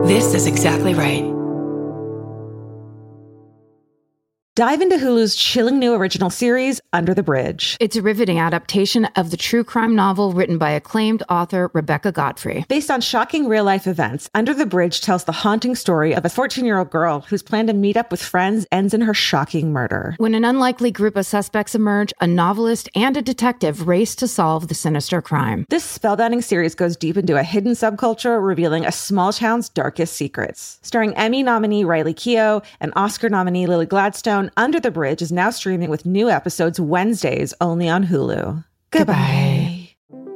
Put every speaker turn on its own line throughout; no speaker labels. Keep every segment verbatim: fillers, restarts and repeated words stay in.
This is exactly right.
Dive into Hulu's chilling new original series, Under the Bridge.
It's a riveting adaptation of the true crime novel written by acclaimed author Rebecca Godfrey.
Based on shocking real-life events, Under the Bridge tells the haunting story of a fourteen-year-old girl whose plan to meet up with friends ends in her shocking murder.
When an unlikely group of suspects emerge, a novelist and a detective race to solve the sinister crime.
This spellbinding series goes deep into a hidden subculture, revealing a small town's darkest secrets. Starring Emmy nominee Riley Keough and Oscar nominee Lily Gladstone, Under the Bridge is now streaming with new episodes Wednesdays only on Hulu. Goodbye.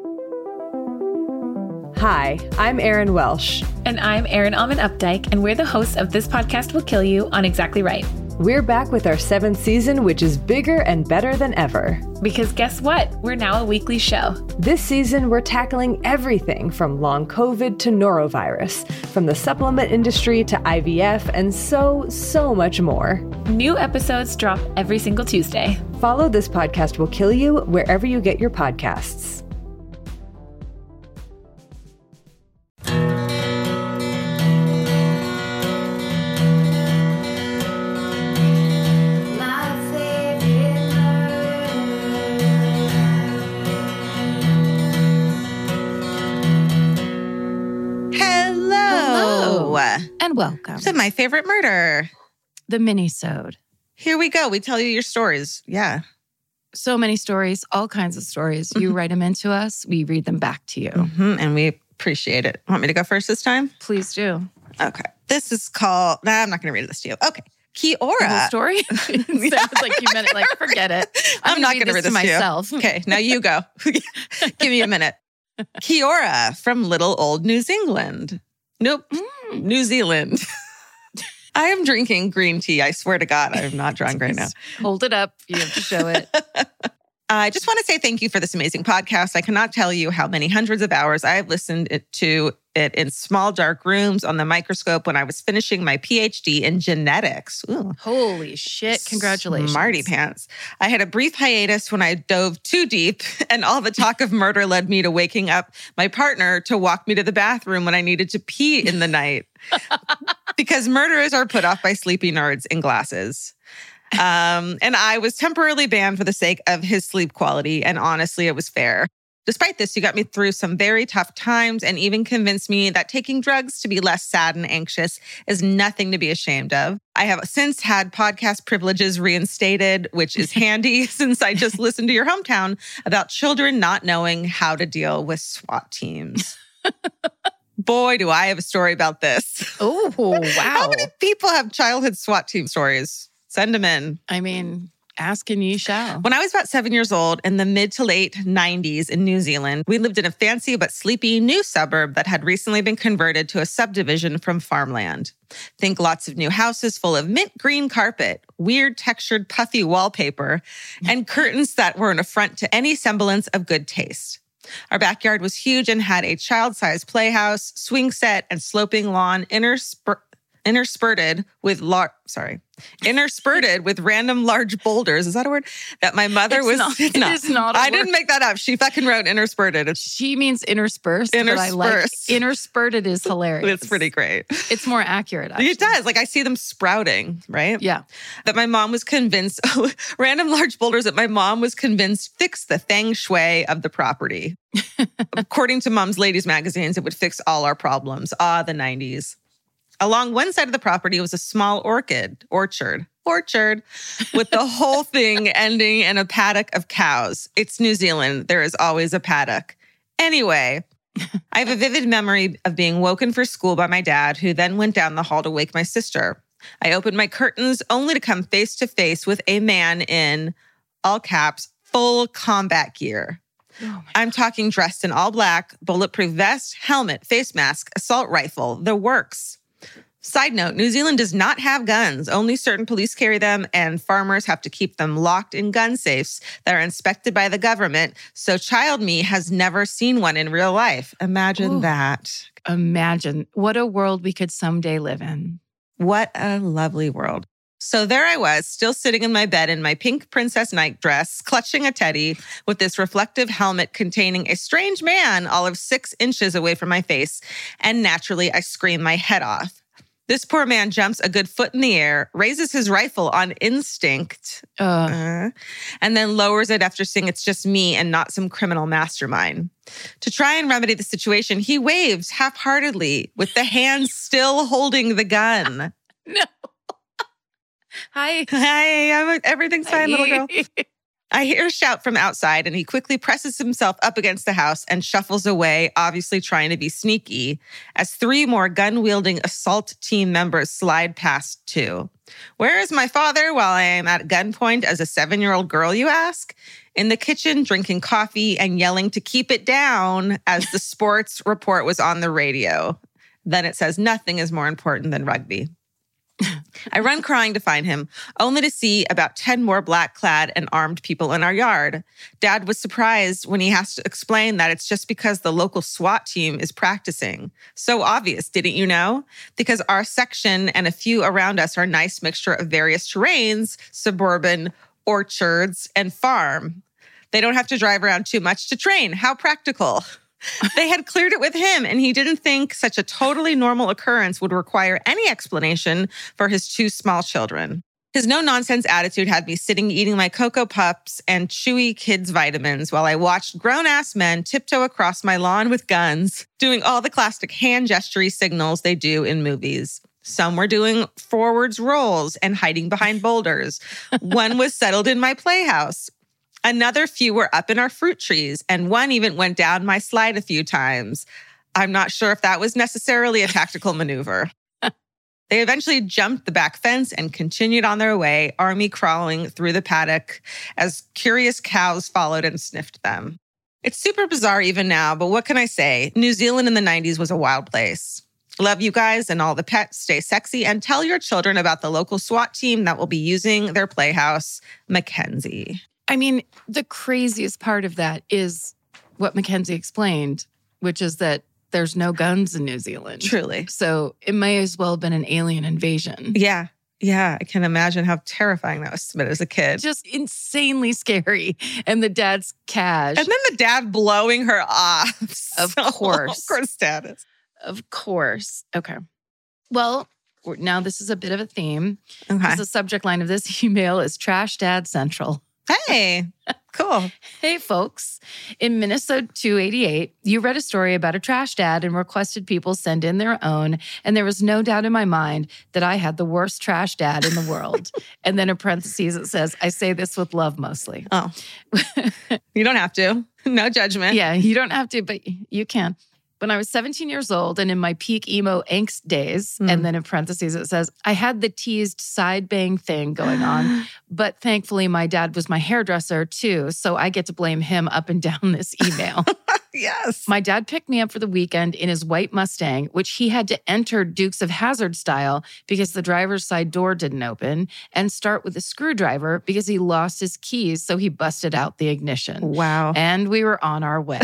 Hi, I'm Erin Welsh.
And I'm Erin Alman Updike, and we're the hosts of This Podcast Will Kill You on Exactly Right.
We're back with our seventh season, which is bigger and better than ever.
Because guess what? We're now a weekly show.
This season, we're tackling everything from long COVID to norovirus, from the supplement industry to I V F, and so, so much more.
New episodes drop every single Tuesday.
Follow This Podcast Will Kill You wherever you get your podcasts.
And welcome
to My Favorite Murder,
the mini-sode.
Here we go. We tell you your stories. Yeah.
So many stories, all kinds of stories. Mm-hmm. You write them into us. We read them back to you.
Mm-hmm. And we appreciate it. Want me to go first this time?
Please do.
Okay. This is called, nah, I'm not going to read this to you. Okay. Kiora.
The whole story? It sounds like you meant it, like, forget it. I'm,
I'm not going to read this to,
to
you.
myself.
Okay. Now you go. Give me a minute. Kiora from little old New Zealand. Nope. Mm. New Zealand. I am drinking green tea. I swear to God, I'm not drunk right now.
Hold it up. You have to show it.
I just want to say thank you for this amazing podcast. I cannot tell you how many hundreds of hours I have listened it to it in small, dark rooms on the microscope when I was finishing my P H D in genetics. Ooh.
Holy shit. Congratulations.
Smarty pants. I had a brief hiatus when I dove too deep, and all the talk of murder led me to waking up my partner to walk me to the bathroom when I needed to pee in the night. Because murderers are put off by sleepy nerds in glasses. Um, and I was temporarily banned for the sake of his sleep quality, and honestly, it was fair. Despite this, you got me through some very tough times and even convinced me that taking drugs to be less sad and anxious is nothing to be ashamed of. I have since had podcast privileges reinstated, which is handy since I just listened to your hometown about children not knowing how to deal with SWAT teams. Boy, do I have a story about this.
Oh, wow.
How many people have childhood SWAT team stories? Send them in.
I mean, ask and ye shall.
When I was about seven years old in the mid to late nineties in New Zealand, we lived in a fancy but sleepy new suburb that had recently been converted to a subdivision from farmland. Think lots of new houses full of mint green carpet, weird textured puffy wallpaper, and curtains that were an affront to any semblance of good taste. Our backyard was huge and had a child-sized playhouse, swing set, and sloping lawn intersper- interspurted with lar- sorry, interspurted with random large boulders. Is that a word? That my mother
it's
was.
Not, it not. is not. A
I
word.
didn't make that up. She fucking wrote interspurted. It's,
she means interspersed.
Interspersed.
But I like interspurted is hilarious.
It's pretty great.
It's more accurate. Actually.
It does. Like I see them sprouting, right?
Yeah.
That my mom was convinced. Random large boulders that my mom was convinced fix the feng shui of the property. According to Mom's Ladies magazines, it would fix all our problems. Ah, the nineties. Along one side of the property was a small orchid orchard, orchard, with the whole thing ending in a paddock of cows. It's New Zealand. There is always a paddock. Anyway, I have a vivid memory of being woken for school by my dad, who then went down the hall to wake my sister. I opened my curtains only to come face to face with a man in, all caps, full combat gear. Oh I'm talking dressed in all black, bulletproof vest, helmet, face mask, assault rifle, the works. Side note, New Zealand does not have guns. Only certain police carry them, and farmers have to keep them locked in gun safes that are inspected by the government. So child me has never seen one in real life. Imagine Ooh. that.
Imagine. What a world we could someday live in.
What a lovely world. So there I was, still sitting in my bed in my pink princess nightdress, clutching a teddy with this reflective helmet containing a strange man all of six inches away from my face. And naturally, I scream my head off. This poor man jumps a good foot in the air, raises his rifle on instinct, uh. Uh, and then lowers it after seeing it's just me and not some criminal mastermind. To try and remedy the situation, he waves half-heartedly with the hand still holding the gun.
No. Hi.
Hi, I'm, everything's fine, little girl. I hear a shout from outside, and he quickly presses himself up against the house and shuffles away, obviously trying to be sneaky, as three more gun-wielding assault team members slide past too. Where is my father while I am at gunpoint as a seven-year-old girl, you ask? In the kitchen, drinking coffee and yelling to keep it down as the sports report was on the radio. Then it says nothing is more important than rugby. I run crying to find him, only to see about ten more black-clad and armed people in our yard. Dad was surprised when he has to explain that it's just because the local SWAT team is practicing. So obvious, didn't you know? Because our section and a few around us are a nice mixture of various terrains, suburban, orchards, and farm. They don't have to drive around too much to train. How practical. They had cleared it with him, and he didn't think such a totally normal occurrence would require any explanation for his two small children. His no-nonsense attitude had me sitting eating my Cocoa Puffs and Chewy Kids vitamins while I watched grown-ass men tiptoe across my lawn with guns, doing all the classic hand gestury signals they do in movies. Some were doing forwards rolls and hiding behind boulders. One was settled in my playhouse. Another few were up in our fruit trees, and one even went down my slide a few times. I'm not sure if that was necessarily a tactical maneuver. They eventually jumped the back fence and continued on their way, army crawling through the paddock as curious cows followed and sniffed them. It's super bizarre even now, but what can I say? New Zealand in the nineties was a wild place. Love you guys and all the pets. Stay sexy and tell your children about the local SWAT team that will be using their playhouse, Mackenzie.
I mean, the craziest part of that is what Mackenzie explained, which is that there's no guns in New Zealand.
Truly.
So it may as well have been an alien invasion.
Yeah. Yeah. I can imagine how terrifying that was to me as a kid.
Just insanely scary. And the dad's cash.
And then the dad blowing her off.
Of
so,
course.
Of course, dad is.
Of course. Okay. Well, now this is a bit of a theme.
Okay.
The subject line of this email is Trash Dad Central.
Hey, cool.
Hey, folks. In Minnesota two eighty-eight, you read a story about a trash dad and requested people send in their own. And there was no doubt in my mind that I had the worst trash dad in the world. And then in parentheses, it says, I say this with love mostly.
Oh, you don't have to. No judgment.
Yeah, you don't have to, but you can. When I was seventeen years old and in my peak emo angst days, mm. and then in parentheses it says, I had the teased side bang thing going on, but thankfully my dad was my hairdresser too, so I get to blame him up and down this email.
Yes.
My dad picked me up for the weekend in his white Mustang, which he had to enter Dukes of Hazzard style because the driver's side door didn't open, and start with a screwdriver because he lost his keys, so he busted out the ignition.
Wow.
And we were on our way.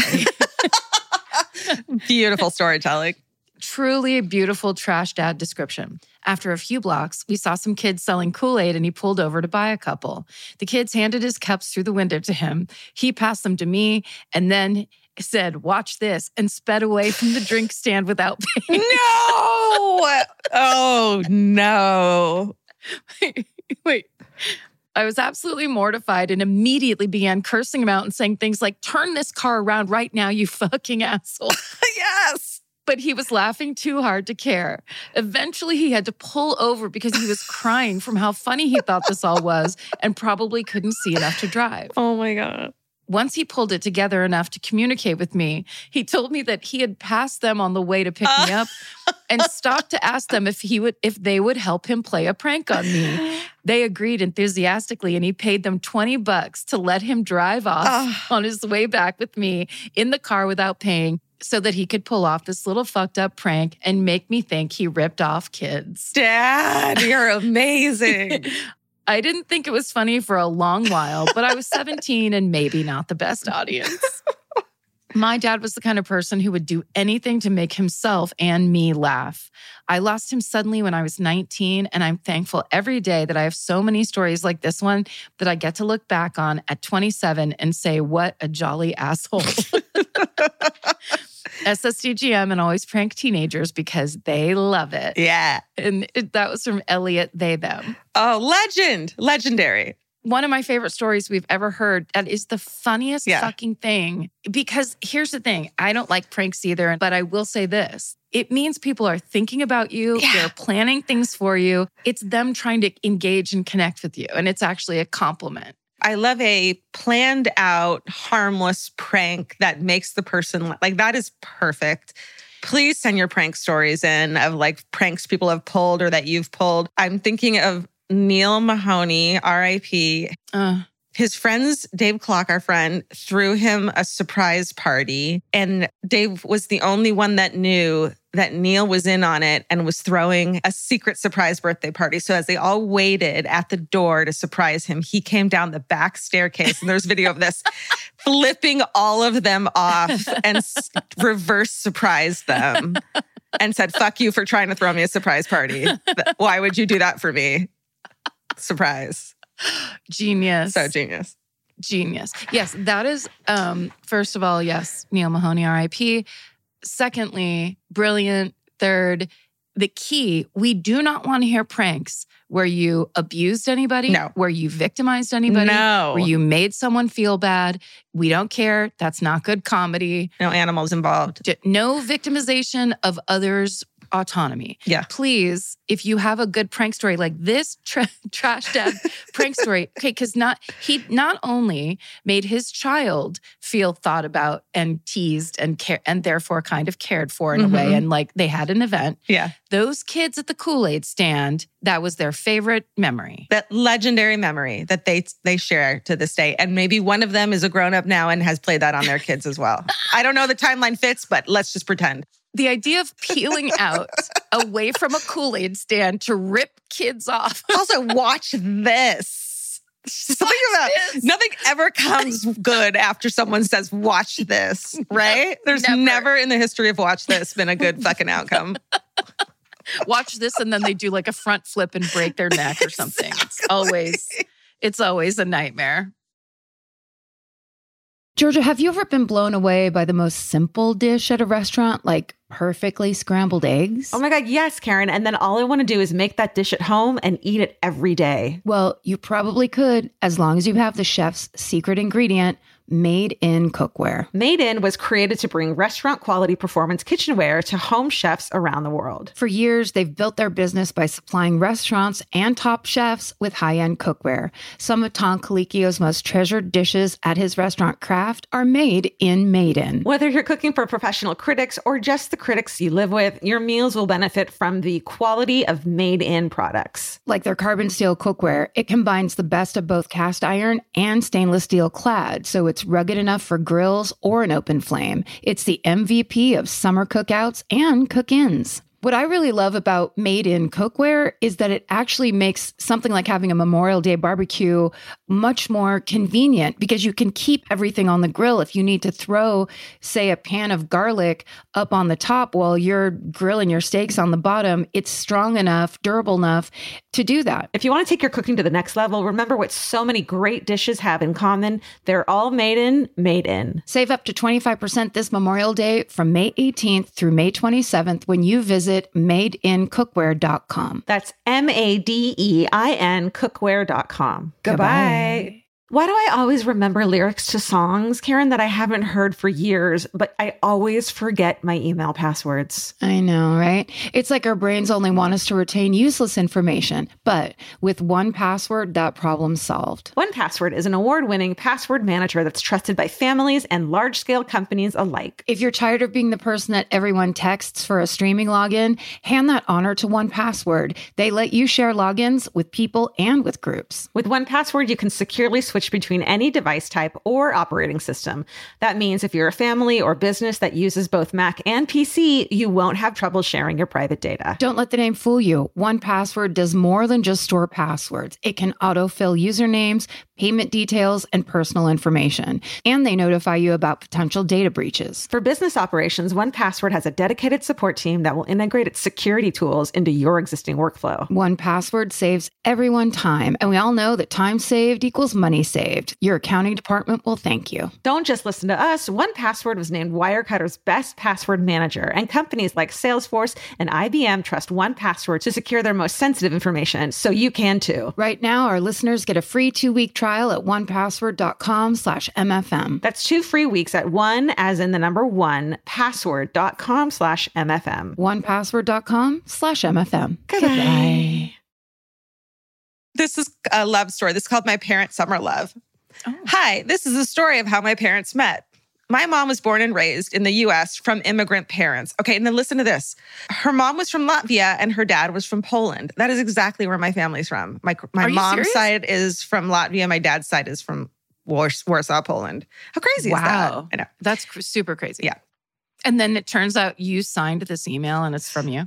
Beautiful storytelling.
Truly a beautiful trash dad description. After a few blocks, we saw some kids selling Kool-Aid and he pulled over to buy a couple. The kids handed his cups through the window to him. He passed them to me and then said, watch this, and sped away from the drink stand without paying.
No! Oh, no.
Wait, wait. I was absolutely mortified and immediately began cursing him out and saying things like, turn this car around right now, you fucking asshole.
Yes.
But he was laughing too hard to care. Eventually, he had to pull over because he was crying from how funny he thought this all was and probably couldn't see enough to drive.
Oh my God.
Once he pulled it together enough to communicate with me, he told me that he had passed them on the way to pick uh. me up and stopped to ask them if he would, if they would help him play a prank on me. They agreed enthusiastically, and he paid them twenty bucks to let him drive off uh. on his way back with me in the car without paying so that he could pull off this little fucked up prank and make me think he ripped off kids.
Dad, you're amazing.
I didn't think it was funny for a long while, but I was seventeen and maybe not the best audience. My dad was the kind of person who would do anything to make himself and me laugh. I lost him suddenly when I was nineteen, and I'm thankful every day that I have so many stories like this one that I get to look back on at twenty-seven and say, what a jolly asshole. S S D G M and always prank teenagers because they love it.
Yeah.
And it, that was from Elliot, they, them.
Oh, legend. Legendary.
One of my favorite stories we've ever heard. That is the funniest
Yeah.
fucking thing. Because here's the thing. I don't like pranks either, but I will say this. It means people are thinking about you.
Yeah.
They're planning things for you. It's them trying to engage and connect with you. And it's actually a compliment.
I love a planned out, harmless prank that makes the person, like that is perfect. Please send your prank stories in of like pranks people have pulled or that you've pulled. I'm thinking of Neil Mahoney, R I P.
Uh,
His friends, Dave Clark, our friend, threw him a surprise party. And Dave was the only one that knew that Neil was in on it and was throwing a secret surprise birthday party. So as they all waited at the door to surprise him, he came down the back staircase, and there's video of this, flipping all of them off and s- reverse surprised them and said, fuck you for trying to throw me a surprise party. Why would you do that for me? Surprise.
genius.
So genius.
Genius. Yes, that is, um, first of all, yes, Neil Mahoney, R I P. Secondly, brilliant. Third, the key, we do not want to hear pranks where you abused anybody,
No.
where you victimized anybody,
No.
where you made someone feel bad. We don't care. That's not good comedy.
No animals involved.
J- No victimization of others' autonomy.
Yeah.
Please, if you have a good prank story like this tra- trash dad prank story, okay, because not he not only made his child feel thought about and teased and care and therefore kind of cared for in
Mhm.
a way, and like they had an event.
Yeah.
Those kids at the Kool-Aid stand, that was their favorite memory.
That legendary memory that they they share to this day. And maybe one of them is a grown-up now and has played that on their kids as well. I don't know the timeline fits, but let's just pretend.
The idea of peeling out away from a Kool-Aid stand to rip kids off.
Also, watch this. Something about
this.
nothing ever comes good after someone says, watch this, right? There's
never.
never in the history of watch this been a good fucking outcome.
Watch this, and then they do like a front flip and break their neck or something. It's always, it's always a nightmare.
Georgia, have you ever been blown away by the most simple dish at a restaurant, like perfectly scrambled eggs?
Oh my God, yes, Karen. And then all I want to do is make that dish at home and eat it every day.
Well, you probably could, as long as you have the chef's secret ingredient, Made in Cookware.
Made In was created to bring restaurant quality performance kitchenware to home chefs around the world.
For years, they've built their business by supplying restaurants and top chefs with high-end cookware. Some of Tom Colicchio's most treasured dishes at his restaurant Craft are made in Made In.
Whether you're cooking for professional critics or just the critics you live with, your meals will benefit from the quality of Made In products.
Like their carbon steel cookware, it combines the best of both cast iron and stainless steel clad, so it's rugged enough for grills or an open flame. It's the M V P of summer cookouts and cook-ins. What I really love about Made in Cookware is that it actually makes something like having a Memorial Day barbecue much more convenient because you can keep everything on the grill. If you need to throw, say, a pan of garlic up on the top while you're grilling your steaks on the bottom, it's strong enough, durable enough to do that.
If you want to take your cooking to the next level, remember what so many great dishes have in common. They're all made in, made in.
Save up to twenty-five percent this Memorial Day from May eighteenth through May twenty-seventh when you visit made in cookware dot com.
That's M A D E I N cookware dot com. Goodbye.
Goodbye.
Why do I always remember lyrics to songs, Karen, that I haven't heard for years, but I always forget my email passwords?
I know, right? It's like our brains only want us to retain useless information. But with one password, that problem's solved.
one Password is an award-winning password manager that's trusted by families and large-scale companies alike.
If you're tired of being the person that everyone texts for a streaming login, hand that honor to one Password. They let you share logins with people and with groups.
With one Password, you can securely switch switch between any device type or operating system. That means if you're a family or business that uses both Mac and P C, you won't have trouble sharing your private data.
Don't let the name fool you. one Password does more than just store passwords. It can autofill usernames, payment details, and personal information. And they notify you about potential data breaches.
For business operations, one Password has a dedicated support team that will integrate its security tools into your existing workflow.
one Password saves everyone time, and we all know that time saved equals money saved. Your accounting department will thank you.
Don't just listen to us. one Password was named Wirecutter's best password manager, and companies like Salesforce and I B M trust one Password to secure their most sensitive information, so you can too.
Right now, our listeners get a free two-week trial at one password dot com slash M F M.
That's two free weeks at one, as in the number one, password.com slash MFM.
one password dot com slash M F M.
Goodbye.
Goodbye.
This is a love story. This is called My Parents' Summer Love. Oh. Hi, this is the story of how my parents met. My mom was born and raised in the U S from immigrant parents. Okay, and then listen to this. Her mom was from Latvia and her dad was from Poland. That is exactly where my family's from. My my mom's serious? side is from Latvia. My dad's side is from Warsaw, Poland. How crazy
wow.
is that? I know.
That's cr- super crazy.
Yeah.
And then it turns out you signed this email and it's from you.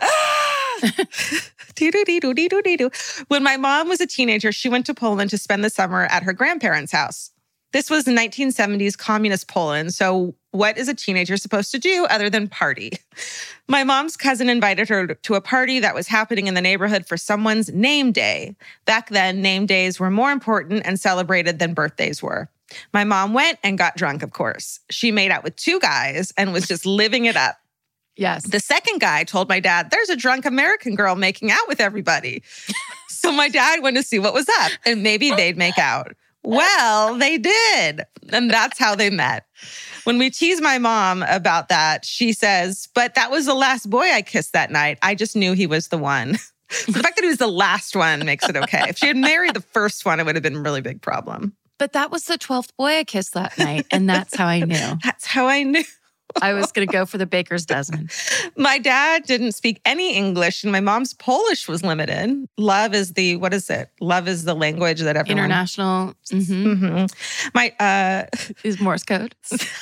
When my mom was a teenager, she went to Poland to spend the summer at her grandparents' house. This was nineteen seventies communist Poland, so what is a teenager supposed to do other than party? My mom's cousin invited her to a party that was happening in the neighborhood for someone's name day. Back then, name days were more important and celebrated than birthdays were. My mom went and got drunk, of course. She made out with two guys and was just living it up.
Yes.
The second guy told my dad, there's a drunk American girl making out with everybody. So my dad went to see what was up and maybe they'd make out. Well, they did. And that's how they met. When we tease my mom about that, she says, but that was the last boy I kissed that night. I just knew he was the one. So the fact that he was the last one makes it okay. If she had married the first one, it would have been a really big problem.
But that was the twelfth boy I kissed that night. And that's how I knew.
That's how I knew.
I was going to go for the baker's dozen.
My dad didn't speak any English and my mom's Polish was limited. Love is the, what is it? Love is the language that everyone...
International. Mm-hmm.
Mm-hmm. My, uh...
is Morse code.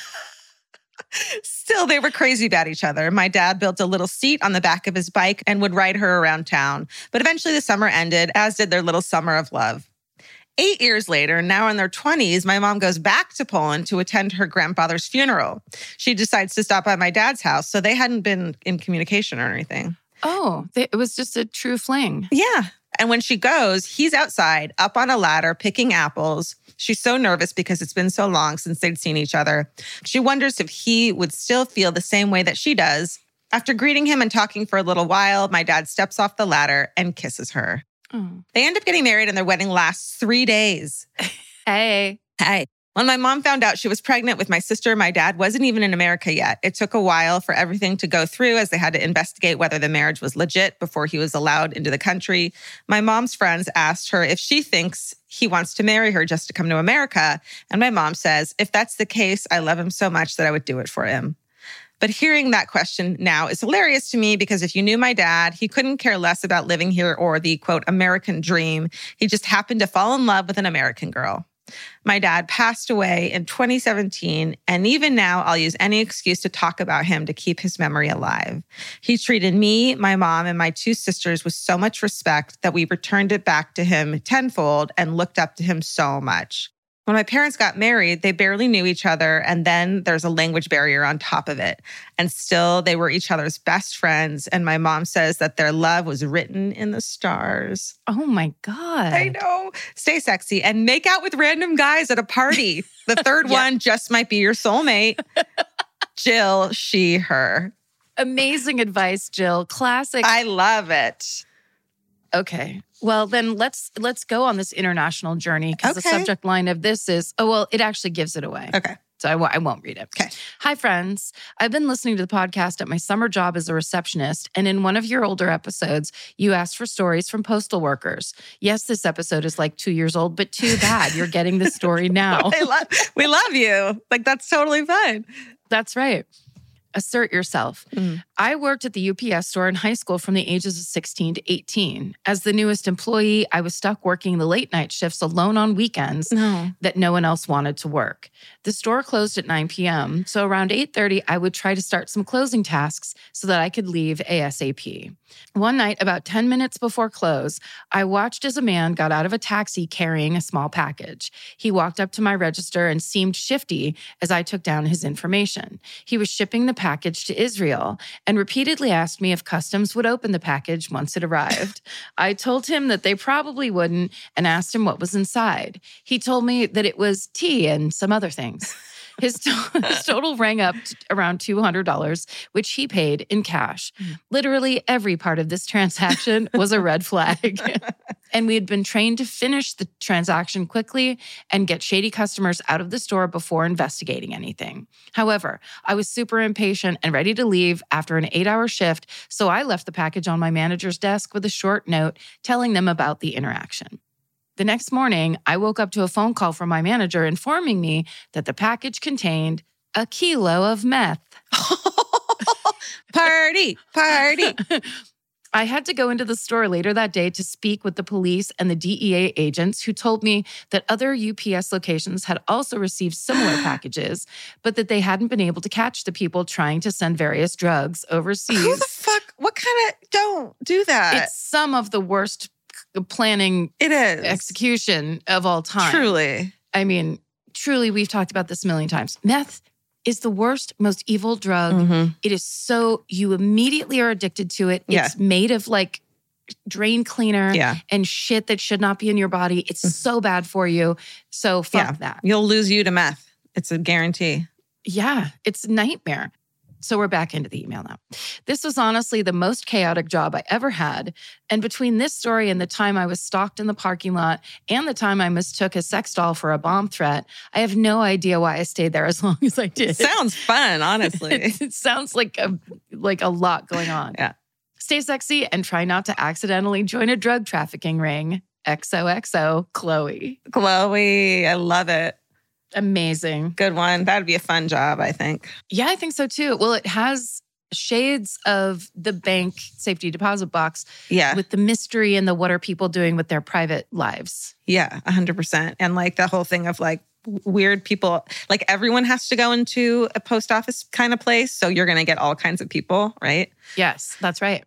Still, they were crazy about each other. My dad built a little seat on the back of his bike and would ride her around town. But eventually the summer ended, as did their little summer of love. Eight years later, now in their twenties, my mom goes back to Poland to attend her grandfather's funeral. She decides to stop by my dad's house, so they hadn't been in communication or anything.
Oh, it was just a true fling.
Yeah. And when she goes, he's outside, up on a ladder, picking apples. She's so nervous because it's been so long since they'd seen each other. She wonders if he would still feel the same way that she does. After greeting him and talking for a little while, my dad steps off the ladder and kisses her. Oh. They end up getting married and their wedding lasts three days.
Hey.
Hey. When my mom found out she was pregnant with my sister, my dad wasn't even in America yet. It took a while for everything to go through as they had to investigate whether the marriage was legit before he was allowed into the country. My mom's friends asked her if she thinks he wants to marry her just to come to America. And my mom says, if that's the case, I love him so much that I would do it for him. But hearing that question now is hilarious to me because if you knew my dad, he couldn't care less about living here or the, quote, American dream. He just happened to fall in love with an American girl. My dad passed away in twenty seventeen, and even now I'll use any excuse to talk about him to keep his memory alive. He treated me, my mom, and my two sisters with so much respect that we returned it back to him tenfold and looked up to him so much. When my parents got married, they barely knew each other, and then there's a language barrier on top of it. And still, they were each other's best friends, and my mom says that their love was written in the stars.
Oh my God.
I know. Stay sexy and make out with random guys at a party. The third yeah. one just might be your soulmate. Jill, she, her.
Amazing advice, Jill. Classic.
I love it.
Okay. Well, then let's let's go on this international journey because
okay.
the subject line of this is, oh, well, it actually gives it away.
Okay.
So I, w- I won't read it.
Okay.
Hi, friends. I've been listening to the podcast at my summer job as a receptionist, and in one of your older episodes, you asked for stories from postal workers. Yes, this episode is like two years old, but too bad. You're getting the story now.
I love, we love you. Like, that's totally fine.
That's right. Assert yourself.
Mm.
I worked at the U P S store in high school from the ages of sixteen to eighteen. As the newest employee, I was stuck working the late night shifts alone on weekends
No.
that no one else wanted to work. The store closed at nine p.m., so around eight thirty, I would try to start some closing tasks so that I could leave ASAP. One night, about ten minutes before close, I watched as a man got out of a taxi carrying a small package. He walked up to my register and seemed shifty as I took down his information. He was shipping the package to Israel and repeatedly asked me if customs would open the package once it arrived. I told him that they probably wouldn't and asked him what was inside. He told me that it was tea and some other things. His, to- his total rang up to around two hundred dollars, which he paid in cash. Literally every part of this transaction was a red flag. And we had been trained to finish the transaction quickly and get shady customers out of the store before investigating anything. However, I was super impatient and ready to leave after an eight-hour shift, so I left the package on my manager's desk with a short note telling them about the interaction. The next morning, I woke up to a phone call from my manager informing me that the package contained a kilo of meth.
Party, party.
I had to go into the store later that day to speak with the police and the D E A agents who told me that other U P S locations had also received similar packages, but that they hadn't been able to catch the people trying to send various drugs overseas.
Who the fuck? What kind of, don't do that.
It's some of the worst planning
It is.
execution of all time.
Truly.
I mean, truly, we've talked about this a million times. Meth is the worst, most evil drug.
Mhm.
It is so, you immediately are addicted to it.
Yeah.
It's made of like drain cleaner
Yeah.
and shit that should not be in your body. It's so bad for you. So fuck
Yeah.
that.
You'll lose you to meth. It's a guarantee.
Yeah, it's a nightmare. So we're back into the email now. This was honestly the most chaotic job I ever had. And between this story and the time I was stalked in the parking lot and the time I mistook a sex doll for a bomb threat, I have no idea why I stayed there as long as I did.
Sounds fun, honestly.
it, it sounds like a, like a lot going on.
Yeah.
Stay sexy and try not to accidentally join a drug trafficking ring. X O X O, Chloe.
Chloe, I love it.
Amazing.
Good one. That'd be a fun job, I think.
Yeah, I think so too. Well, it has shades of the bank safety deposit box
Yeah.
with the mystery and the what are people doing with their private lives.
Yeah, one hundred percent. And like the whole thing of like weird people, like everyone has to go into a post office kind of place. So you're going to get all kinds of people, right?
Yes, that's right.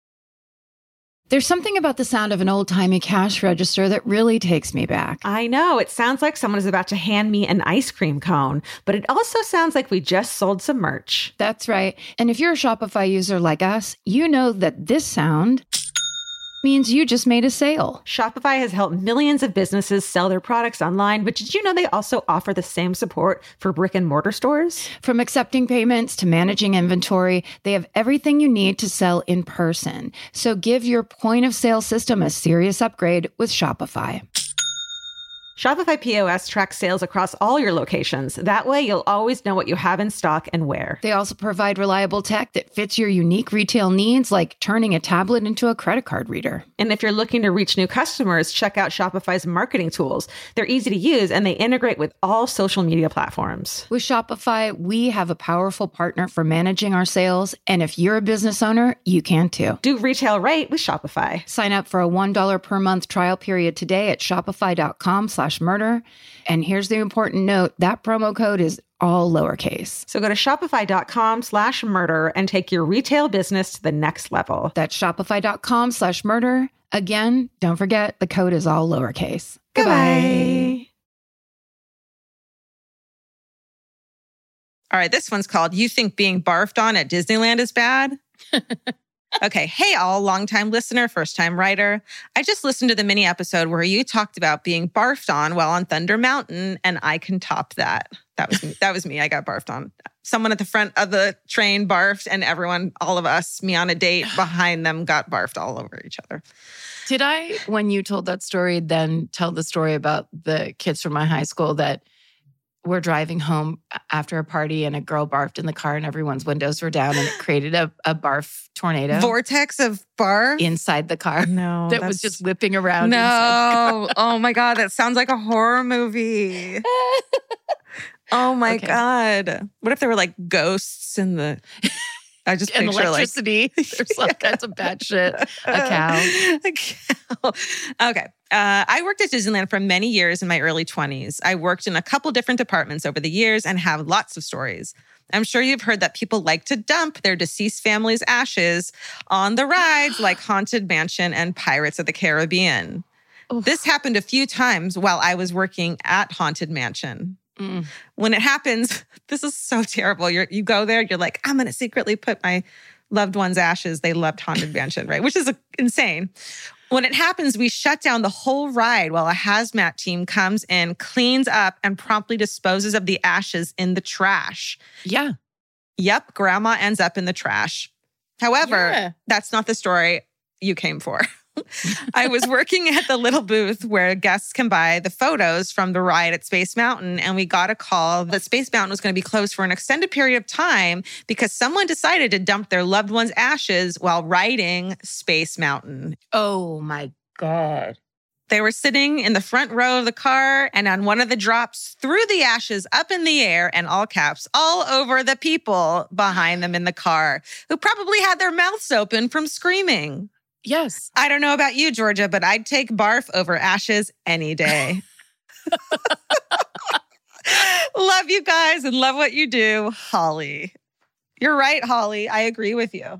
There's something about the sound of an old-timey cash register that really takes me back.
I know. It sounds like someone is about to hand me an ice cream cone, but it also sounds like we just sold some merch.
That's right. And if you're a Shopify user like us, you know that this sound means you just made a sale.
Shopify has helped millions of businesses sell their products online, but did you know they also offer the same support for brick and mortar stores?
From accepting payments to managing inventory, they have everything you need to sell in person. So give your point of sale system a serious upgrade with Shopify.
Shopify P O S tracks sales across all your locations. That way, you'll always know what you have in stock and where.
They also provide reliable tech that fits your unique retail needs, like turning a tablet into a credit card reader.
And if you're looking to reach new customers, check out Shopify's marketing tools. They're easy to use and they integrate with all social media platforms.
With Shopify, we have a powerful partner for managing our sales. And if you're a business owner, you can too.
Do retail right with Shopify.
Sign up for a one dollar per month trial period today at shopify.com slash murder. And here's the important note, that promo code is all lowercase.
So go to shopify.com slash murder and take your retail business to the next level.
That's shopify.com slash murder. Again, don't forget, the code is all lowercase.
Goodbye.
All right, this one's called You Think Being Barfed On at Disneyland is Bad? Okay, hey all, longtime listener, first-time writer. I just listened to the mini episode where you talked about being barfed on while on Thunder Mountain, and I can top that. That was me. That was me. I got barfed on. Someone at the front of the train barfed, and everyone, all of us, me on a date behind them, got barfed all over each other.
Did I, when you told that story, then tell the story about the kids from my high school that were driving home after a party and a girl barfed in the car and everyone's windows were down and it created a, a barf tornado?
Vortex of barf?
Inside the car.
No.
That was just whipping around.
No.
Inside the car.
Oh my God, that sounds like a horror movie. Oh my
Okay.
God. What if there were like ghosts in the... I just
And
picture like...
electricity. There's all kinds of bad shit. A cow.
A cow. Okay. Uh, I worked at Disneyland for many years in my early twenties. I worked in a couple different departments over the years and have lots of stories. I'm sure you've heard that people like to dump their deceased family's ashes on the rides like Haunted Mansion and Pirates of the Caribbean.
Oof.
This happened a few times while I was working at Haunted Mansion.
Mm.
When it happens, this is so terrible. You're, you go there, you're like, I'm going to secretly put my loved one's ashes. They loved Haunted Mansion, right? Which is a, insane. When it happens, we shut down the whole ride while a hazmat team comes in, cleans up, and promptly disposes of the ashes in the trash.
Yeah.
Yep, grandma ends up in the trash. However,
Yeah.
that's not the story you came for. I was working at the little booth where guests can buy the photos from the ride at Space Mountain, and we got a call that Space Mountain was going to be closed for an extended period of time because someone decided to dump their loved one's ashes while riding Space Mountain.
Oh my God.
They were sitting in the front row of the car, and on one of the drops, threw the ashes up in the air and all caps all over the people behind them in the car, who probably had their mouths open from screaming.
Yes.
I don't know about you, Georgia, but I'd take barf over ashes any day. Love you guys and love what you do, Holly. You're right, Holly. I agree with you.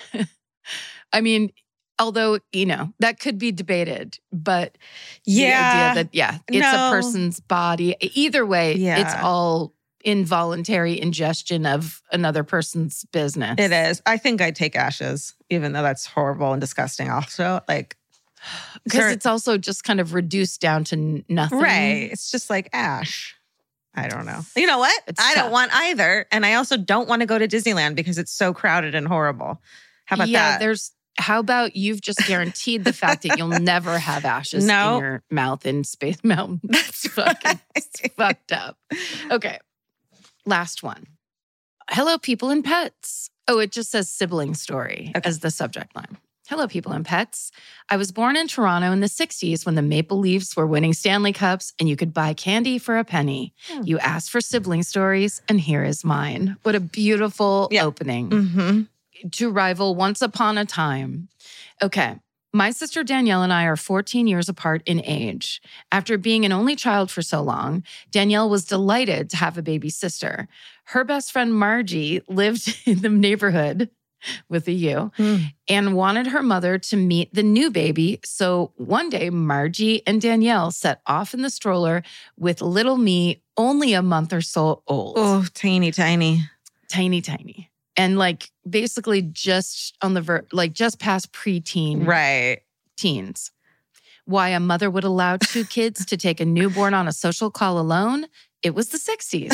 I mean, although, you know, that could be debated, but
Yeah.
the idea that, yeah, it's
No.
a person's body. Either way,
Yeah.
it's all involuntary ingestion of another person's business.
It is. I think I'd take ashes, even though that's horrible and disgusting also. Like,
Because
Sure.
it's also just kind of reduced down to n- nothing.
right. It's just like ash. I don't know. You know what?
It's
I
tough.
don't want either. And I also don't want to go to Disneyland because it's so crowded and horrible. How about
yeah,
that?
there's, how about you've just guaranteed the fact that you'll never have ashes
No.
in your mouth in Space Mountain.
That's
fucking it's fucked up. Okay. Last one. Hello, people and pets. Oh, it just says sibling story
Okay.
as the subject line. Hello, people and pets. I was born in Toronto in the sixties when the Maple Leafs were winning Stanley Cups and you could buy candy for a penny.
Hmm.
You asked for sibling stories, and here is mine. What a beautiful
Yeah.
opening.
Mm-hmm.
To rival Once Upon a Time. Okay. My sister Danielle and I are fourteen years apart in age. After being an only child for so long, Danielle was delighted to have a baby sister. Her best friend Margie lived in the neighborhood with a U
Mm.
and wanted her mother to meet the new baby. So one day, Margie and Danielle set off in the stroller with little me, only a month or so old.
Oh, tiny, tiny.
Tiny, tiny. And like basically just on the ver- like just past preteen
Right.
teens. Why a mother would allow two kids to take a newborn on a social call alone? It was the sixties.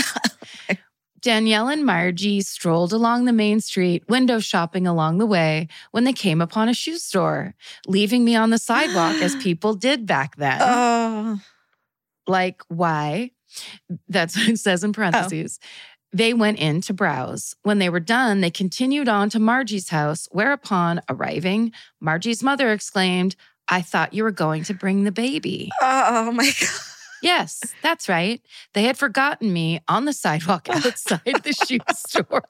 Danielle and Margie strolled along the main street, window shopping along the way, when they came upon a shoe store, leaving me on the sidewalk as people did back then.
Oh.
Like, why? That's what it says in parentheses. They went in to browse. When they were done, they continued on to Margie's house, whereupon, arriving, Margie's mother exclaimed, I thought you were going to bring the baby.
Oh my God.
Yes, that's right. They had forgotten me on the sidewalk outside the shoe store.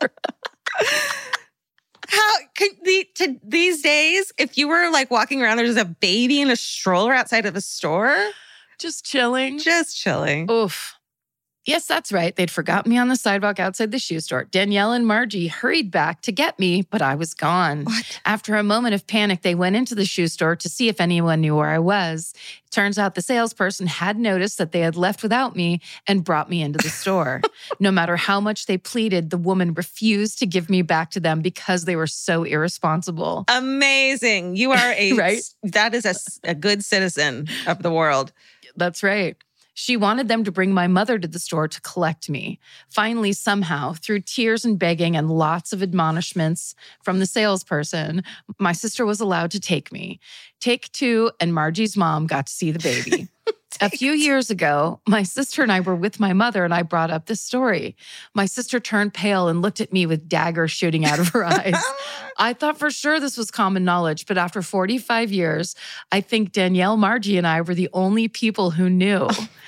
How could the to these days, if you were like walking around, there's a baby in a stroller outside of a store,
Just chilling.
just chilling.
Oof. Yes, that's right. They'd forgotten me on the sidewalk outside the shoe store. Danielle and Margie hurried back to get me, but I was gone.
What?
After a moment of panic, they went into the shoe store to see if anyone knew where I was. It turns out the salesperson had noticed that they had left without me and brought me into the store. No matter how much they pleaded, the woman refused to give me back to them because they were so irresponsible.
Amazing. You are a
Right?
That is a, a good citizen of the world.
That's right. She wanted them to bring my mother to the store to collect me. Finally, somehow, through tears and begging and lots of admonishments from the salesperson, my sister was allowed to take me. Take two, and Margie's mom got to see the baby. A few years ago, my sister and I were with my mother, and I brought up this story. My sister turned pale and looked at me with daggers shooting out of her eyes. I thought for sure this was common knowledge, but after forty-five years, I think Danielle, Margie, and I were the only people who knew.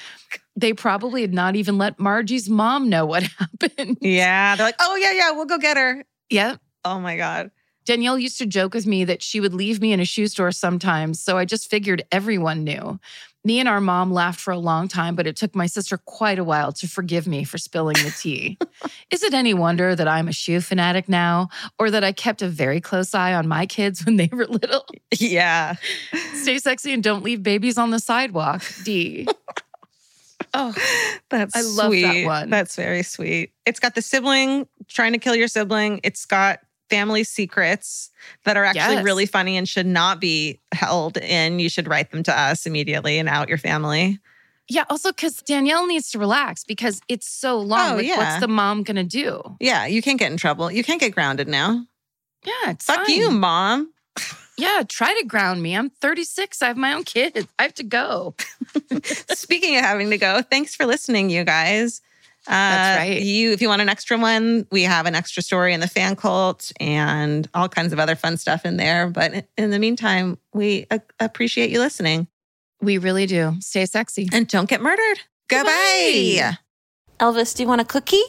They probably had not even let Margie's mom know what happened.
Yeah. They're like, oh, yeah, yeah, we'll go get her.
Yep.
Oh, my God.
Danielle used to joke with me that she would leave me in a shoe store sometimes, so I just figured everyone knew. Me and our mom laughed for a long time, but it took my sister quite a while to forgive me for spilling the tea. Is it any wonder that I'm a shoe fanatic now, or that I kept a very close eye on my kids when they were little?
Yeah.
Stay sexy and don't leave babies on the sidewalk, D. Oh,
that's
I love
sweet.
that one.
That's very sweet. It's got the sibling trying to kill your sibling. It's got family secrets that are actually
Yes.
really funny and should not be held in. You should write them to us immediately and out your family.
Yeah, also because Danielle needs to relax because it's so long.
Oh,
like,
yeah.
what's the mom going to do?
Yeah, you can't get in trouble. You can't get grounded now.
Yeah, it's
Fuck
fine.
you, Mom.
Yeah, try to ground me. I'm thirty-six. I have my own kids. I have to go.
Speaking of having to go, thanks for listening, you guys. Uh,
That's right.
You, if you want an extra one, we have an extra story in the fan cult and all kinds of other fun stuff in there. But in the meantime, we a- appreciate you listening.
We really do. Stay sexy.
And don't get murdered. Goodbye.
Goodbye.
Elvis, do you want a cookie?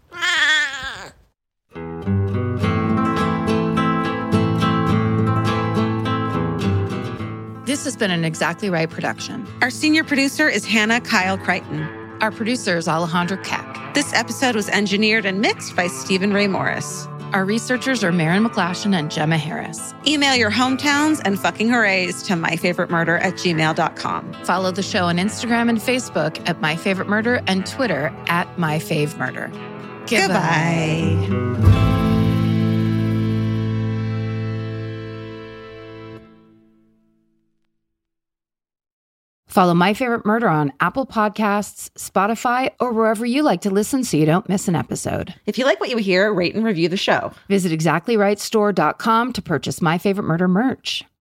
This has been an Exactly Right production.
Our senior producer is Hannah Kyle Crichton.
Our producer is Alejandro Keck.
This episode was engineered and mixed by Stephen Ray Morris.
Our researchers are Marin McClashin and Gemma Harris.
Email your hometowns and fucking hoorays to myfavoritemurder at gmail dot com.
Follow the show on Instagram and Facebook at My Favorite Murder and Twitter at My Fave Murder.
Goodbye.
Follow My Favorite Murder on Apple Podcasts, Spotify, or wherever you like to listen so you don't miss an episode.
If you like what you hear, rate and review the show.
Visit exactly right store dot com to purchase My Favorite Murder merch.